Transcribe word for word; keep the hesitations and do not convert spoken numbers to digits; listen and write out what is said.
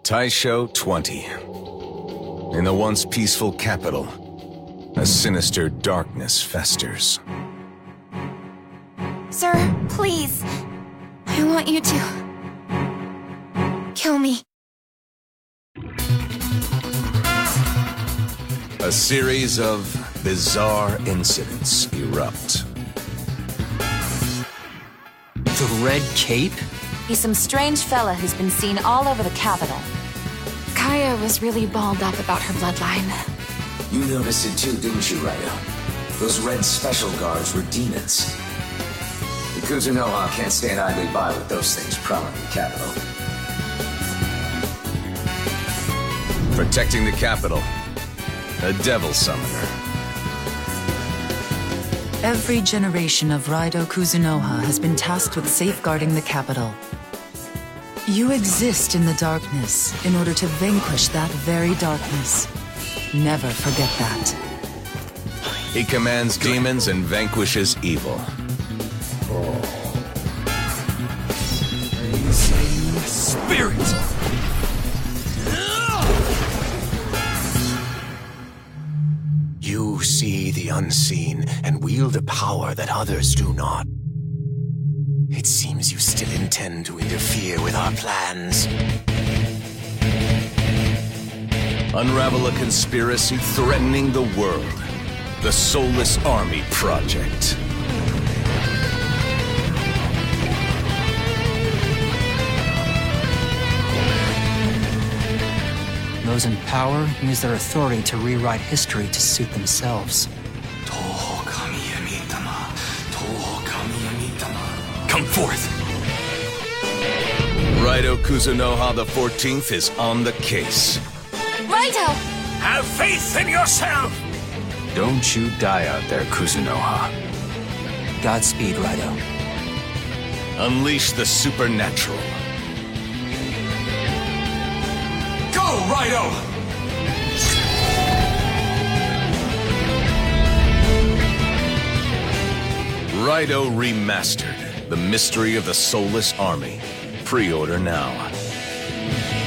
Taisho twenty. In the once peaceful capital, a sinister darkness festers. Sir, please. I want you to... kill me. A series of bizarre incidents erupt. The Red Cape? He's some strange fella who's been seen all over the capital. Kaya was really balled up about her bloodline. You noticed it too, didn't you, Ryo? Those red special guards were demons. The Kuzunoha can't stand idly by with those things prowling the capital. Protecting the capital. A devil summoner. Every generation of Raido Kuzunoha has been tasked with safeguarding the capital. You exist in the darkness in order to vanquish that very darkness. Never forget that. He commands demons and vanquishes evil. Spirit! You see the unseen and wield a power that others do not. It seems you still intend to interfere with our plans. Unravel a conspiracy threatening the world. The Soulless Army Project. Those in power use their authority to rewrite history to suit themselves. Come forth! Raido Kuzunoha the fourteenth is on the case. Raido! Have faith in yourself! Don't you die out there, Kuzunoha. Godspeed, Raido. Unleash the supernatural. Go, Raido! Raido Remastered. The Mystery of the Soulless Army. Pre-order now.